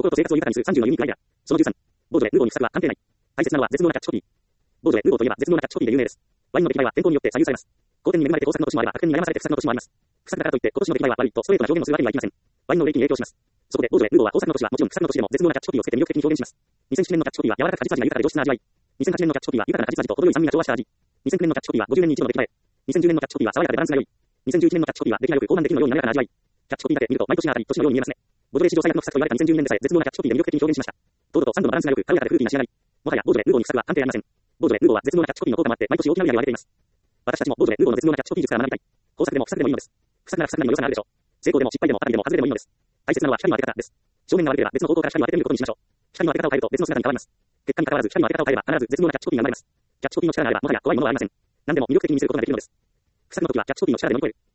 心と生活を豊かにする30のユニークアイデア。その13。ボージョレ・ヌーボーに不作は関係ない。大切なのは絶妙なキャッチコピー。ボージョレ・ヌーボーといえば絶妙なキャッチコピーで有名です。ワインの出来栄えは天候によって左右されます。好天に恵まれて豊作の年もあれば悪天に悩まされて不作の年もあります。不作だからといって今年の出来栄えは悪いとストレートな表現をするわけにはいきません。ワインの売れ行きに影響します。そこでボージョレ・ヌーボーは豊作の年はもちろん不作の年でも絶妙なキャッチコピーをつけて魅力的に表現します。2007年のキャッチコピーは柔らか果実味が豊かで上質な味わい。2008年のキャッチコピーは豊かな果実味と程よい酸味が調和した味。2009年のキャッチコピーは50年に一度の出来栄え。2010年のキャッチコピーは爽やかでバランスが良い。2011年のキャッチコピーは出来が良く高慢できるのように滑らかな味わい。キャッチコピーだけ見ると毎年が当たり年のように見えますね。ボージョレ史上最悪の不作と言われた2012年でさえ絶妙なキャッチコピーで魅力的に表現しました。糖度と酸度のバランスが良く軽やかでフルーティーな仕上がり。もはやボージョレ・ヌーボーに不作は関係ありません。ボージョレ・ヌーボーは絶妙なキャッチコピーの効果もあって毎年大きな売り上げを上げています。私たちもボージョレ・ヌーボーの絶妙なキャッチコピー術から学びたい。豊作でも不作でもいいのです。不作なら不作なりの良さがあるでしょう。成功でも失敗でも当たりでも外れでもいいのです。大切なのは光の当て方です。正面が悪ければ別の方向から光を当ててみることにしましょう。光の当て方を変えると別の姿に変わります。結果に関わらず光の当て方を変えれば必ず絶妙なキャッチコピーが生まれます。キャッチコピーの力があればもはや怖いものはありません。何でも魅力的に見せることができるのです。不作の時はキャッチコピーの力で乗り越える。